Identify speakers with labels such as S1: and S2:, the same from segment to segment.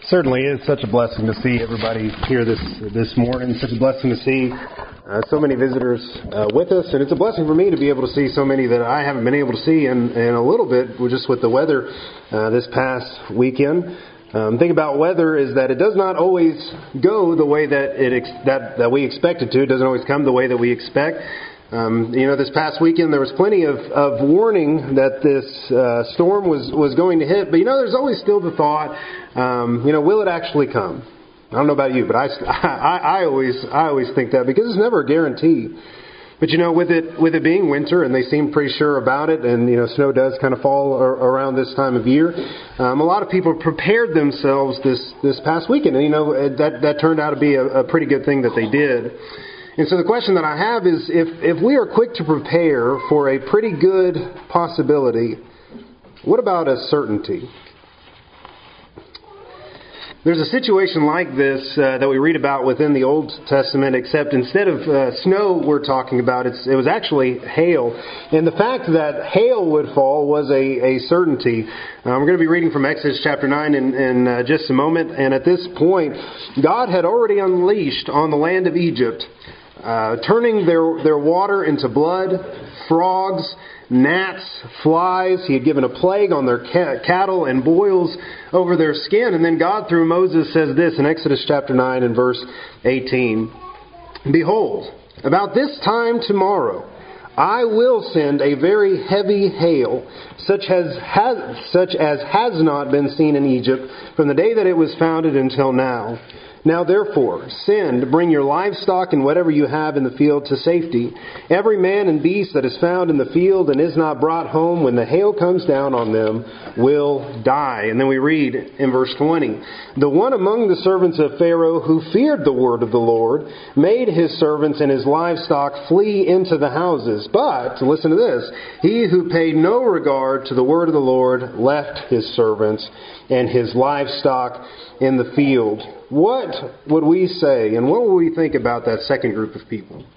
S1: Certainly is such a blessing to see everybody here this morning. Such a blessing to see so many visitors with us, and it's a blessing for me to be able to see so many that I haven't been able to see in a little bit, just with the weather this past weekend. The thing about weather is that it does not always go the way that we expect it to. It doesn't always come the way that we expect. This past weekend there was plenty of warning that this storm was going to hit, but there's always still the thought, will it actually come? I don't know about you, but I always think that, because it's never a guarantee. But with it being winter, and they seem pretty sure about it, and snow does kind of fall around this time of year, a lot of people prepared themselves this past weekend, and that turned out to be a pretty good thing that they did. And so the question that I have is, if we are quick to prepare for a pretty good possibility, what about a certainty? There's a situation like this that we read about within the Old Testament, except instead of snow we're talking about, it was actually hail. And the fact that hail would fall was a certainty. We're going to be reading from Exodus chapter 9 in just a moment. And at this point, God had already unleashed on the land of Egypt, turning their water into blood, frogs, gnats, flies. He had given a plague on their cattle and boils over their skin. And then God, through Moses, says this in Exodus chapter 9 and verse 18. Behold, about this time tomorrow, I will send a very heavy hail, such as has not been seen in Egypt from the day that it was founded until now. Now therefore, bring your livestock and whatever you have in the field to safety. Every man and beast that is found in the field and is not brought home when the hail comes down on them will die. And then we read in verse 20, the one among the servants of Pharaoh who feared the word of the Lord made his servants and his livestock flee into the houses. But, listen to this, he who paid no regard to the word of the Lord left his servants and his livestock in the field. What would we say, and what would we think about that second group of people?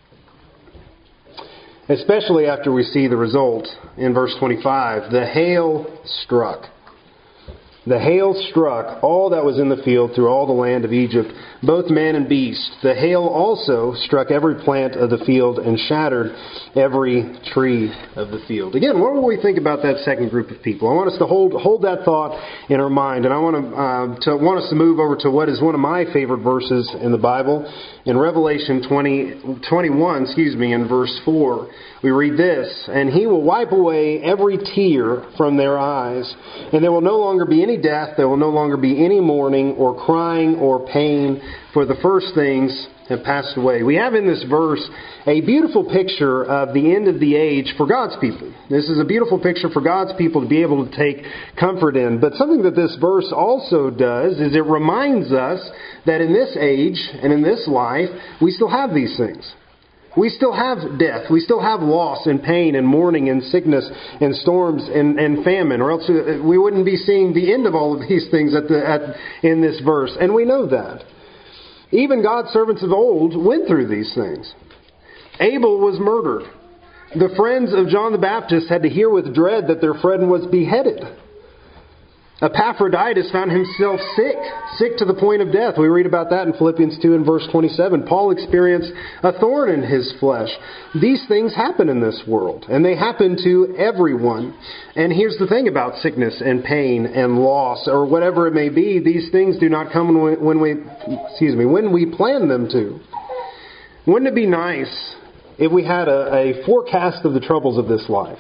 S1: Especially after we see the result in verse 25. The hail struck. The hail struck all that was in the field through all the land of Egypt, both man and beast. The hail also struck every plant of the field and shattered every tree of the field. Again, what will we think about that second group of people? I want us to hold that thought in our mind, and I want us to move over to what is one of my favorite verses in the Bible. In Revelation 21, in verse 4, we read this, and he will wipe away every tear from their eyes, and there will no longer be any death, there will no longer be any mourning or crying or pain, for the first things have passed away. We have in this verse a beautiful picture of the end of the age for God's people. This is a beautiful picture for God's people to be able to take comfort in. But something that this verse also does is it reminds us that in this age and in this life, we still have these things. We still have death. We still have loss and pain and mourning and sickness and storms and famine, or else we wouldn't be seeing the end of all of these things in this verse. And we know that. Even God's servants of old went through these things. Abel was murdered. The friends of John the Baptist had to hear with dread that their friend was beheaded. Epaphroditus found himself sick to the point of death. We read about that in Philippians 2 and verse 27. Paul experienced a thorn in his flesh. These things happen in this world, and they happen to everyone. And here's the thing about sickness and pain and loss, or whatever it may be, these things do not come when we plan them to. Wouldn't it be nice if we had a forecast of the troubles of this life?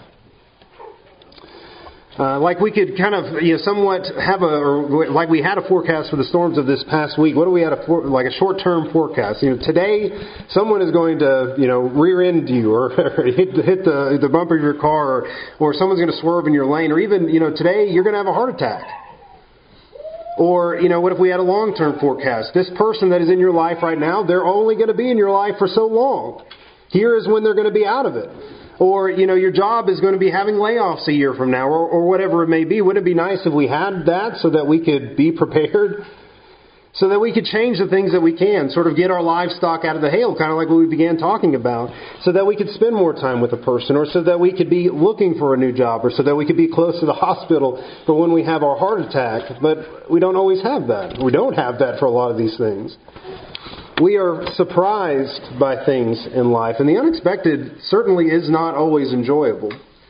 S1: Like we could kind of, somewhat have like we had a forecast for the storms of this past week. What do we have like a short-term forecast? Today someone is going to, rear end you or hit the bumper of your car, or someone's going to swerve in your lane, or even, today you're going to have a heart attack. Or, what if we had a long-term forecast? This person that is in your life right now, they're only going to be in your life for so long. Here is when they're going to be out of it. Or, your job is going to be having layoffs a year from now, or whatever it may be. Wouldn't it be nice if we had that so that we could be prepared? so that we could change the things that we can, sort of get our livestock out of the hail, kind of like what we began talking about, so that we could spend more time with a person, or so that we could be looking for a new job, or so that we could be close to the hospital for when we have our heart attack. But we don't always have that. We don't have that for a lot of these things. We are surprised by things in life, and the unexpected certainly is not always enjoyable.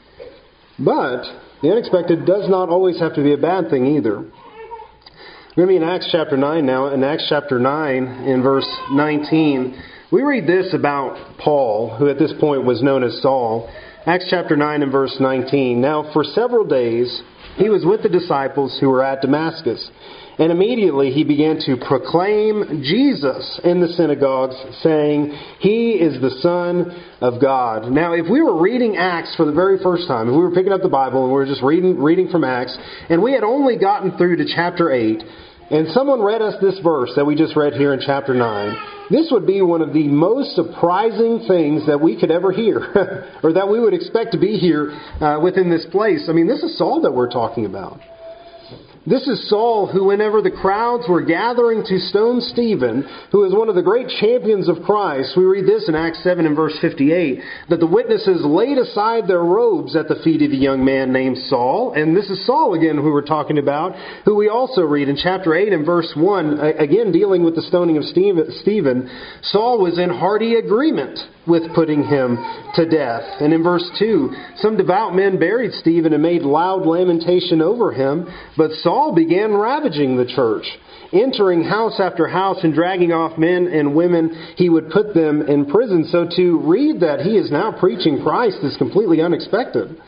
S1: But the unexpected does not always have to be a bad thing either. We're going to be in Acts chapter 9 now. In Acts chapter 9, in verse 19, we read this about Paul, who at this point was known as Saul. Acts chapter 9 and verse 19. Now, for several days, he was with the disciples who were at Damascus. And immediately he began to proclaim Jesus in the synagogues, saying, He is the Son of God. Now, if we were reading Acts for the very first time, if we were picking up the Bible and we were just reading from Acts, and we had only gotten through to chapter 8, and someone read us this verse that we just read here in chapter 9, this would be one of the most surprising things that we could ever hear, or that we would expect to be here within this place. I mean, this is Saul that we're talking about. This is Saul who, whenever the crowds were gathering to stone Stephen, who is one of the great champions of Christ, we read this in Acts 7 and verse 58, that the witnesses laid aside their robes at the feet of a young man named Saul. And this is Saul again who we're talking about, who we also read in chapter 8 and verse 1, again dealing with the stoning of Stephen. Saul was in hearty agreement with putting him to death. And in verse 2, some devout men buried Stephen and made loud lamentation over him, but Saul began ravaging the church, entering house after house and dragging off men and women. He would put them in prison. So to read that he is now preaching Christ is completely unexpected.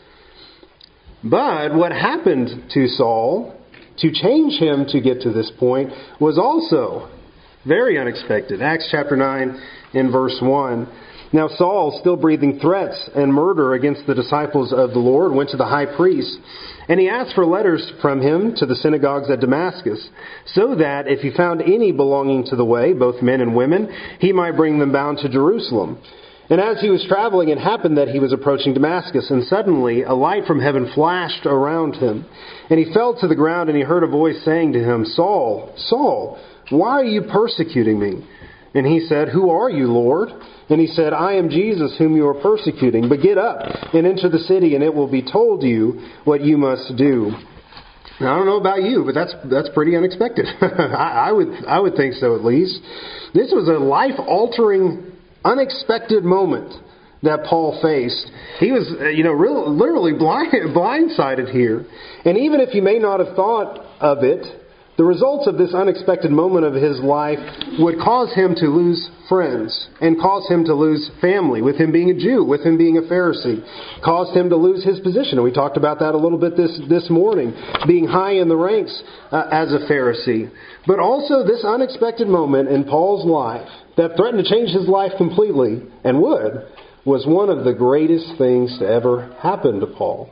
S1: But what happened to Saul to change him to get to this point was also very unexpected. Acts chapter 9 in verse 1. Now Saul, still breathing threats and murder against the disciples of the Lord, went to the high priest, and he asked for letters from him to the synagogues at Damascus, so that if he found any belonging to the way, both men and women, he might bring them bound to Jerusalem. And as he was traveling, it happened that he was approaching Damascus, and suddenly a light from heaven flashed around him. And he fell to the ground, and he heard a voice saying to him, Saul, Saul, why are you persecuting me? And he said, Who are you, Lord? And he said, I am Jesus whom you are persecuting. But get up and enter the city, and it will be told you what you must do. Now, I don't know about you, but that's pretty unexpected. I would think so, at least. This was a life-altering, unexpected moment that Paul faced. He was, literally blindsided here. And even if he may not have thought of it, the results of this unexpected moment of his life would cause him to lose friends and cause him to lose family, with him being a Jew, with him being a Pharisee, caused him to lose his position. And we talked about that a little bit this morning, being high in the ranks as a Pharisee. But also this unexpected moment in Paul's life that threatened to change his life completely, and was one of the greatest things to ever happen to Paul.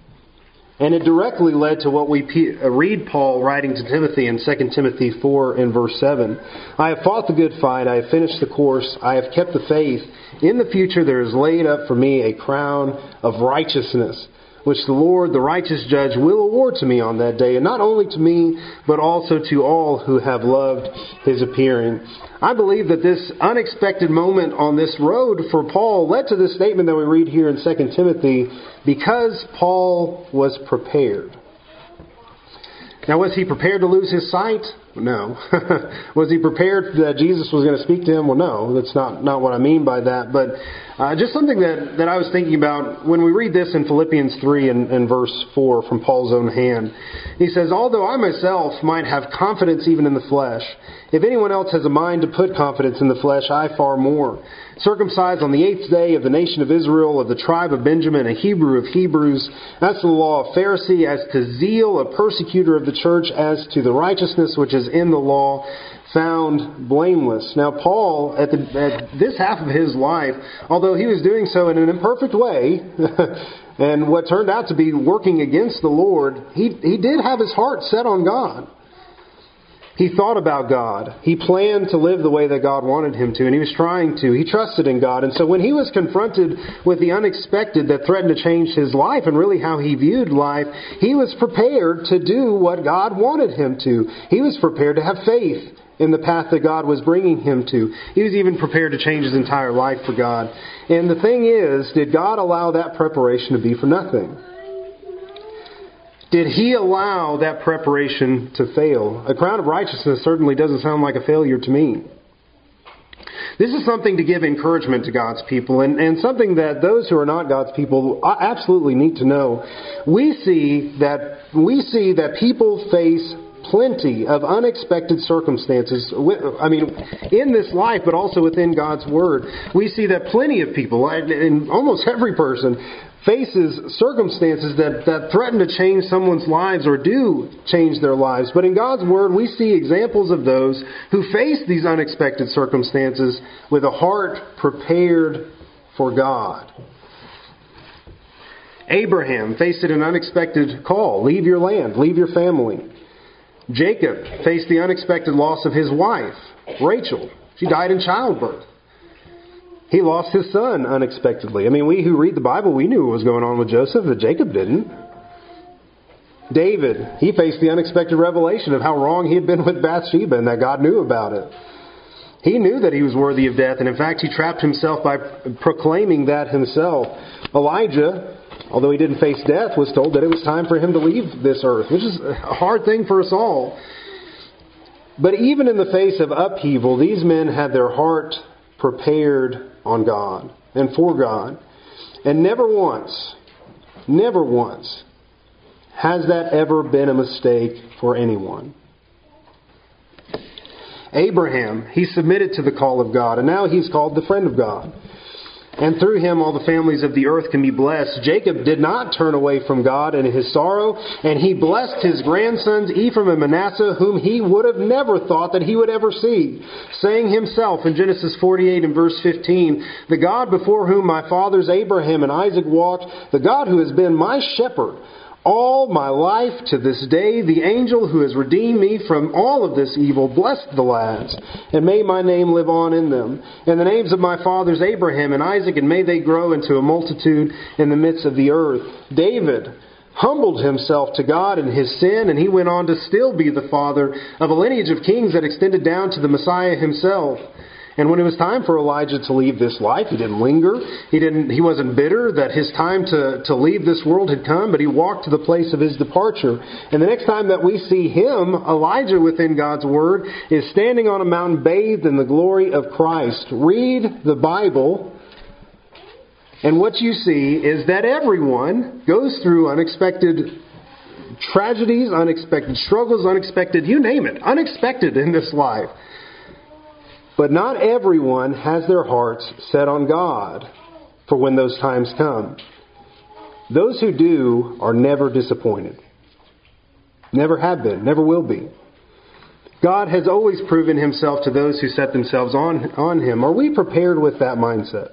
S1: And it directly led to what we read Paul writing to Timothy in 2 Timothy 4 and verse 7. I have fought the good fight, I have finished the course, I have kept the faith. In the future there is laid up for me a crown of righteousness, which the Lord, the righteous judge, will award to me on that day, and not only to me, but also to all who have loved his appearing. I believe that this unexpected moment on this road for Paul led to this statement that we read here in 2 Timothy, because Paul was prepared. Now, was he prepared to lose his sight? No. Was he prepared that Jesus was going to speak to him? Well, no. That's not what I mean by that. But just something that I was thinking about when we read this in Philippians 3 and verse 4 from Paul's own hand. He says, although I myself might have confidence even in the flesh, if anyone else has a mind to put confidence in the flesh, I far more. Circumcised on the 8th day of the nation of Israel, of the tribe of Benjamin, a Hebrew of Hebrews, as to the law, a Pharisee, as to zeal, a persecutor of the church, as to the righteousness which is in the law, found blameless. Now Paul, at this half of his life, although he was doing so in an imperfect way, and what turned out to be working against the Lord, he did have his heart set on God. He thought about God. He planned to live the way that God wanted him to, and he was trying to. He trusted in God. And so when he was confronted with the unexpected that threatened to change his life and really how he viewed life, he was prepared to do what God wanted him to. He was prepared to have faith in the path that God was bringing him to. He was even prepared to change his entire life for God. And the thing is, did God allow that preparation to be for nothing? Did he allow that preparation to fail? A crown of righteousness certainly doesn't sound like a failure to me. This is something to give encouragement to God's people, and something that those who are not God's people absolutely need to know. We see that people face plenty of unexpected circumstances, in this life, but also within God's Word. We see that plenty of people, and almost every person, faces circumstances that threaten to change someone's lives or do change their lives. But in God's Word, we see examples of those who face these unexpected circumstances with a heart prepared for God. Abraham faced an unexpected call. Leave your land, leave your family. Jacob faced the unexpected loss of his wife, Rachel. She died in childbirth. He lost his son unexpectedly. We who read the Bible, we knew what was going on with Joseph, but Jacob didn't. David, he faced the unexpected revelation of how wrong he had been with Bathsheba and that God knew about it. He knew that he was worthy of death, and in fact, he trapped himself by proclaiming that himself. Elijah, although he didn't face death, was told that it was time for him to leave this earth, which is a hard thing for us all. But even in the face of upheaval, these men had their heart prepared on God and for God. And never once has that ever been a mistake for anyone. Abraham, he submitted to the call of God, and now he's called the friend of God. And through him all the families of the earth can be blessed. Jacob did not turn away from God in his sorrow, and he blessed his grandsons Ephraim and Manasseh, whom he would have never thought that he would ever see, saying himself in Genesis 48 and verse 15, "The God before whom my fathers Abraham and Isaac walked, the God who has been my shepherd all my life to this day, the angel who has redeemed me from all of this evil, bless the lads, and may my name live on in them. And the names of my fathers Abraham and Isaac, and may they grow into a multitude in the midst of the earth." David humbled himself to God in his sin, and he went on to still be the father of a lineage of kings that extended down to the Messiah himself. And when it was time for Elijah to leave this life, he didn't linger. He wasn't bitter that his time to leave this world had come, but he walked to the place of his departure. And the next time that we see him, Elijah within God's Word, is standing on a mountain bathed in the glory of Christ. Read the Bible, and what you see is that everyone goes through unexpected tragedies, unexpected struggles, unexpected, you name it, unexpected in this life. But not everyone has their hearts set on God for when those times come. Those who do are never disappointed. Never have been, never will be. God has always proven himself to those who set themselves on him. Are we prepared with that mindset?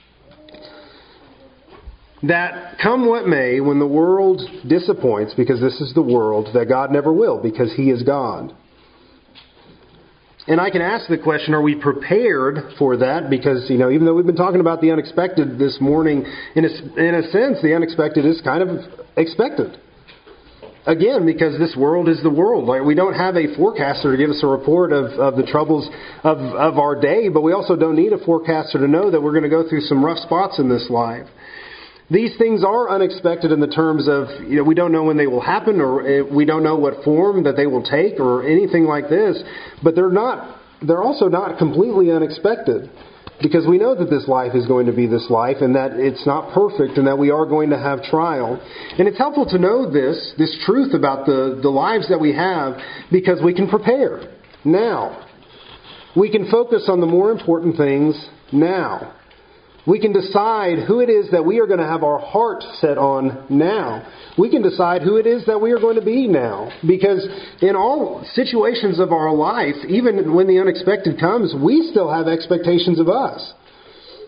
S1: That come what may, when the world disappoints, because this is the world, that God never will, because he is God. And I can ask the question, are we prepared for that? Because, even though we've been talking about the unexpected this morning, in a sense, the unexpected is kind of expected. Again, because this world is the world. We don't have a forecaster to give us a report of the troubles of our day, but we also don't need a forecaster to know that we're going to go through some rough spots in this life. These things are unexpected in the terms of, we don't know when they will happen, or we don't know what form that they will take, or anything like this. But they're also not completely unexpected, because we know that this life is going to be this life, and that it's not perfect, and that we are going to have trial. And it's helpful to know this truth about the lives that we have, because we can prepare now. We can focus on the more important things now. We can decide who it is that we are going to have our heart set on now. We can decide who it is that we are going to be now. Because in all situations of our life, even when the unexpected comes, we still have expectations of us.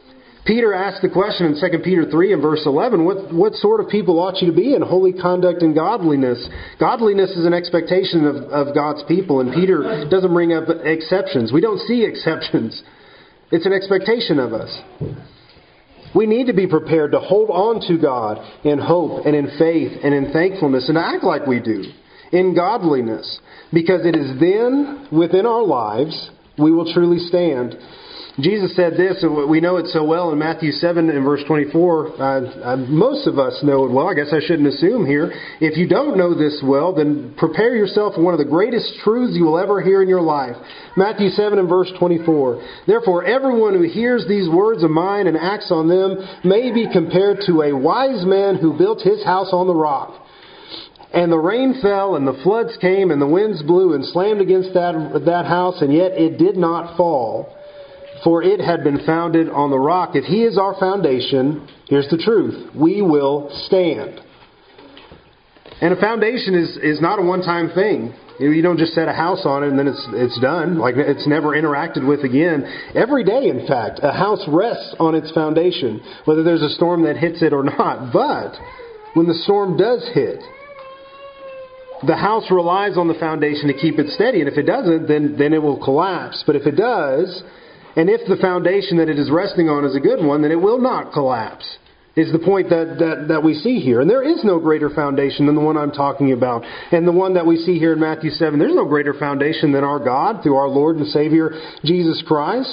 S1: Peter asked the question in 2 Peter 3 and verse 11, what sort of people ought you to be in holy conduct and godliness? Godliness is an expectation of God's people, and Peter doesn't bring up exceptions. We don't see exceptions. It's an expectation of us. We need to be prepared to hold on to God in hope and in faith and in thankfulness and act like we do in godliness, because it is then within our lives we will truly stand. Jesus said this, and we know it so well in Matthew 7 and verse 24. Most of us know it well. I guess I shouldn't assume here. If you don't know this well, then prepare yourself for one of the greatest truths you will ever hear in your life. Matthew 7 and verse 24. Therefore, everyone who hears these words of mine and acts on them may be compared to a wise man who built his house on the rock. And the rain fell, and the floods came, and the winds blew and slammed against that house, and yet it did not fall. For it had been founded on the rock. If He is our foundation, here's the truth, we will stand. And a foundation is not a one-time thing. You don't just set a house on it and then it's done. Like it's never interacted with again. Every day, in fact, a house rests on its foundation, whether there's a storm that hits it or not. But when the storm does hit, the house relies on the foundation to keep it steady. And if it doesn't, then it will collapse. But if it does, and if the foundation that it is resting on is a good one, then it will not collapse, is the point that we see here. And there is no greater foundation than the one I'm talking about. And the one that we see here in Matthew 7, there's no greater foundation than our God through our Lord and Savior, Jesus Christ.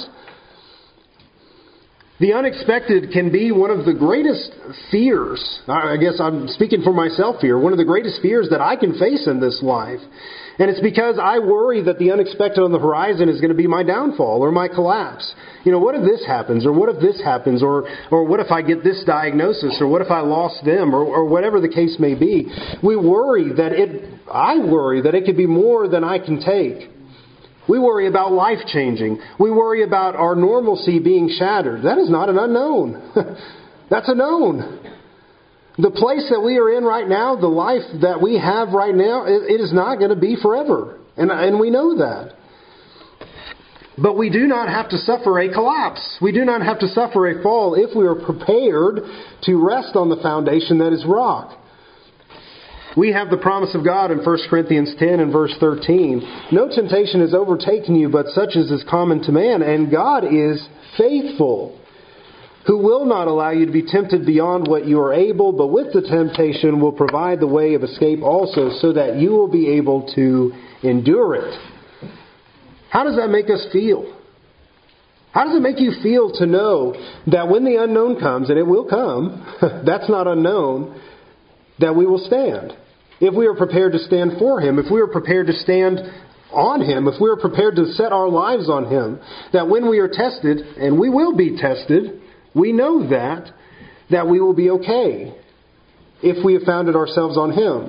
S1: The unexpected can be one of the greatest fears. I guess I'm speaking for myself here. One of the greatest fears that I can face in this life. And it's because I worry that the unexpected on the horizon is going to be my downfall or my collapse. You know, what if this happens? Or what if this happens? Or what if I get this diagnosis? Or what if I lost them? Or whatever the case may be. I worry that it could be more than I can take. We worry about life changing. We worry about our normalcy being shattered. That is not an unknown. That's a known. The place that we are in right now, the life that we have right now, it is not going to be forever. And we know that. But we do not have to suffer a collapse. We do not have to suffer a fall if we are prepared to rest on the foundation that is rock. We have the promise of God in 1 Corinthians 10 and verse 13. No temptation has overtaken you, but such as is common to man, and God is faithful, who will not allow you to be tempted beyond what you are able, but with the temptation will provide the way of escape also, so that you will be able to endure it. How does that make us feel? How does it make you feel to know that when the unknown comes, and it will come, that's not unknown, that we will stand? If we are prepared to stand for Him, if we are prepared to stand on Him, if we are prepared to set our lives on Him, that when we are tested, and we will be tested, we know that we will be okay if we have founded ourselves on Him.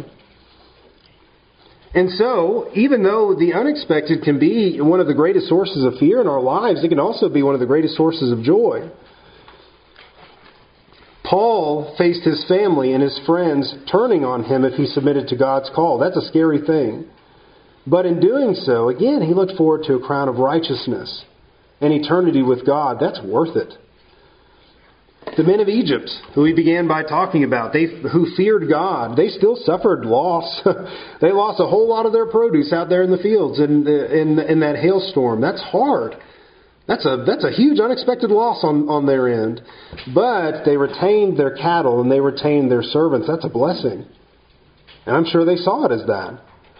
S1: And so, even though the unexpected can be one of the greatest sources of fear in our lives, it can also be one of the greatest sources of joy. Paul faced his family and his friends turning on him if he submitted to God's call. That's a scary thing. But in doing so, again, he looked forward to a crown of righteousness and eternity with God. That's worth it. The men of Egypt, who we began by talking about, who feared God, they still suffered loss. They lost a whole lot of their produce out there in the fields in that hailstorm. That's hard. That's a huge unexpected loss on their end. But they retained their cattle and they retained their servants. That's a blessing. And I'm sure they saw it as that.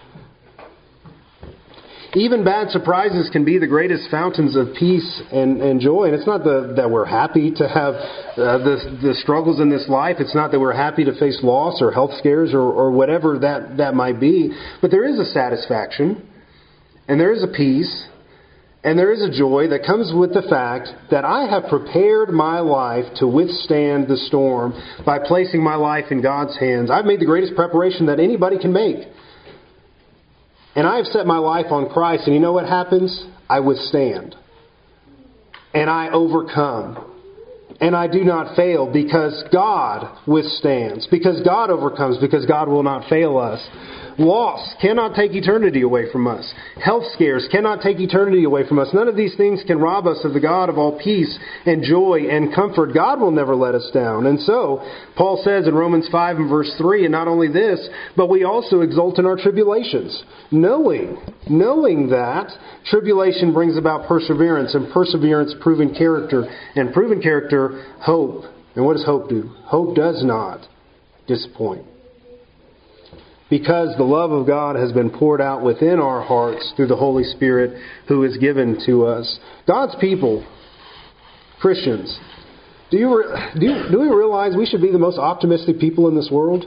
S1: Even bad surprises can be the greatest fountains of peace and joy. And it's not that we're happy to have the struggles in this life. It's not that we're happy to face loss or health scares or whatever that might be. But there is a satisfaction and there is a peace and there is a joy that comes with the fact that I have prepared my life to withstand the storm by placing my life in God's hands. I've made the greatest preparation that anybody can make. And I have set my life on Christ, and you know what happens? I withstand. And I overcome. And I do not fail because God withstands. Because God overcomes. Because God will not fail us. Loss cannot take eternity away from us. Health scares cannot take eternity away from us. None of these things can rob us of the God of all peace and joy and comfort. God will never let us down. And so, Paul says in Romans 5 and verse 3, and not only this, but we also exult in our tribulations, knowing that tribulation brings about perseverance, and perseverance proven character, and proven character hope. And what does hope do? Hope does not disappoint. Because the love of God has been poured out within our hearts through the Holy Spirit who is given to us. God's people, Christians, do we realize we should be the most optimistic people in this world?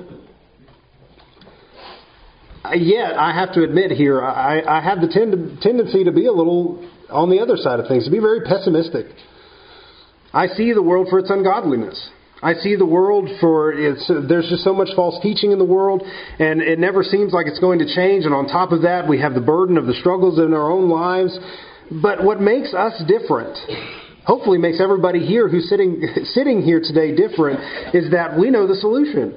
S1: Yet, I have to admit here, I have the tendency to be a little on the other side of things, to be very pessimistic. I see the world for its ungodliness. I see the world there's just so much false teaching in the world, and it never seems like it's going to change. And on top of that, we have the burden of the struggles in our own lives. But what makes us different, hopefully makes everybody here who's sitting here today different, is that we know the solution.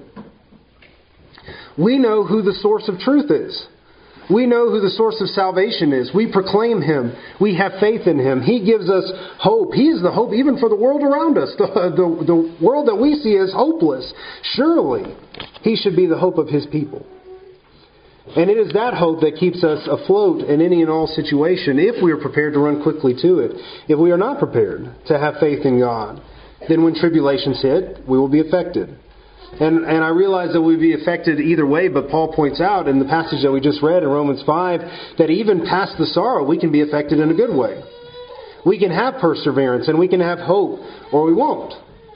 S1: We know who the source of truth is. We know who the source of salvation is. We proclaim Him. We have faith in Him. He gives us hope. He is the hope even for the world around us. The world that we see as hopeless. Surely He should be the hope of His people. And it is that hope that keeps us afloat in any and all situation if we are prepared to run quickly to it. If we are not prepared to have faith in God, then when tribulations hit, we will be affected. And I realize that we'd be affected either way, but Paul points out in the passage that we just read in Romans 5 that even past the sorrow, we can be affected in a good way. We can have perseverance and we can have hope, or we won't.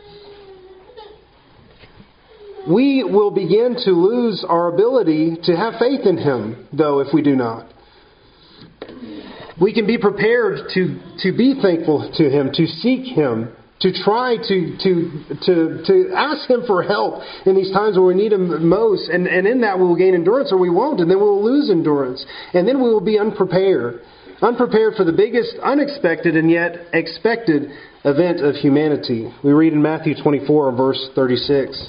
S1: We will begin to lose our ability to have faith in Him, though, if we do not. We can be prepared to be thankful to Him, to seek Him, to try to ask Him for help in these times where we need Him most. And in that we will gain endurance or we won't. And then we will lose endurance. And then we will be unprepared. Unprepared for the biggest unexpected and yet expected event of humanity. We read in Matthew 24 verse 36.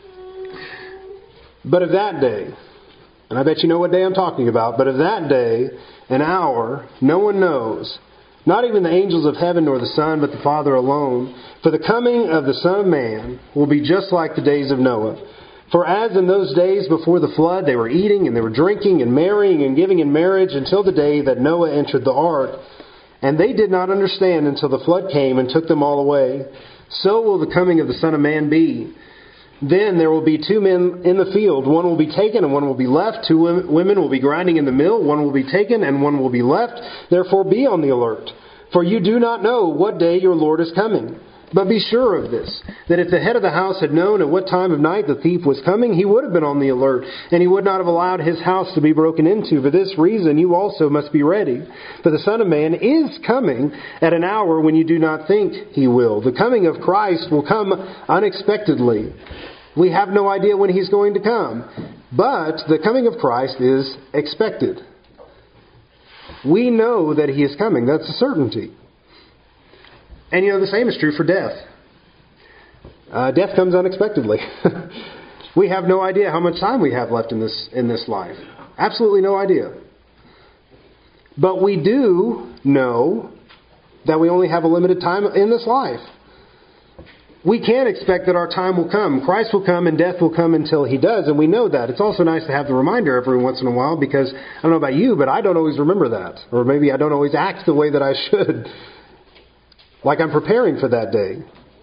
S1: But of that day, and I bet you know what day I'm talking about, but of that day, an hour, no one knows, not even the angels of heaven nor the Son, but the Father alone. For the coming of the Son of Man will be just like the days of Noah. For as in those days before the flood, they were eating and they were drinking and marrying and giving in marriage until the day that Noah entered the ark. And they did not understand until the flood came and took them all away. So will the coming of the Son of Man be. Then there will be two men in the field. One will be taken and one will be left. Two women will be grinding in the mill. One will be taken and one will be left. Therefore be on the alert. For you do not know what day your Lord is coming. But be sure of this, that if the head of the house had known at what time of night the thief was coming, he would have been on the alert, and he would not have allowed his house to be broken into. For this reason you also must be ready. For the Son of Man is coming at an hour when you do not think He will. The coming of Christ will come unexpectedly. We have no idea when He's going to come. But the coming of Christ is expected. We know that He is coming. That's a certainty. And the same is true for death. Death comes unexpectedly. We have no idea how much time we have left in this life. Absolutely no idea. But we do know that we only have a limited time in this life. We can expect that our time will come. Christ will come and death will come until He does, and we know that. It's also nice to have the reminder every once in a while because, I don't know about you, but I don't always remember that. Or maybe I don't always act the way that I should. Like I'm preparing for that day.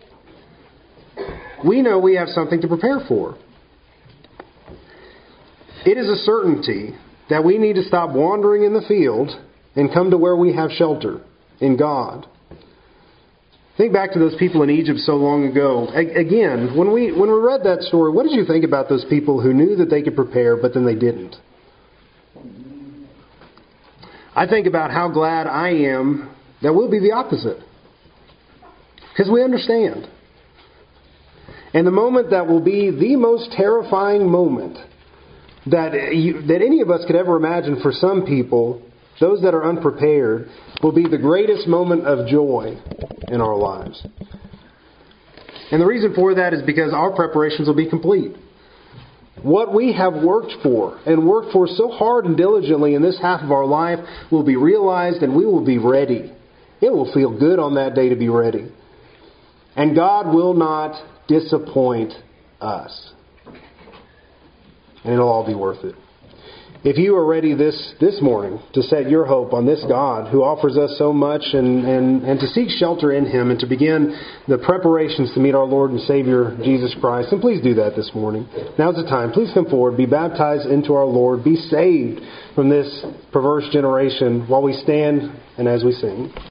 S1: We know we have something to prepare for. It is a certainty that we need to stop wandering in the field and come to where we have shelter in God. Think back to those people in Egypt so long ago. Again, when we read that story, what did you think about those people who knew that they could prepare, but then they didn't? I think about how glad I am that we'll be the opposite. Because we understand. And the moment that will be the most terrifying moment that any of us could ever imagine for some people, those that are unprepared, will be the greatest moment of joy in our lives. And the reason for that is because our preparations will be complete. what we have worked for and worked for so hard and diligently in this half of our life will be realized and we will be ready. It will feel good on that day to be ready. And God will not disappoint us. And it'll all be worth it. If you are ready this morning to set your hope on this God who offers us so much and to seek shelter in Him and to begin the preparations to meet our Lord and Savior Jesus Christ, then please do that this morning. Now's the time. Please come forward, be baptized into our Lord, be saved from this perverse generation while we stand and as we sing.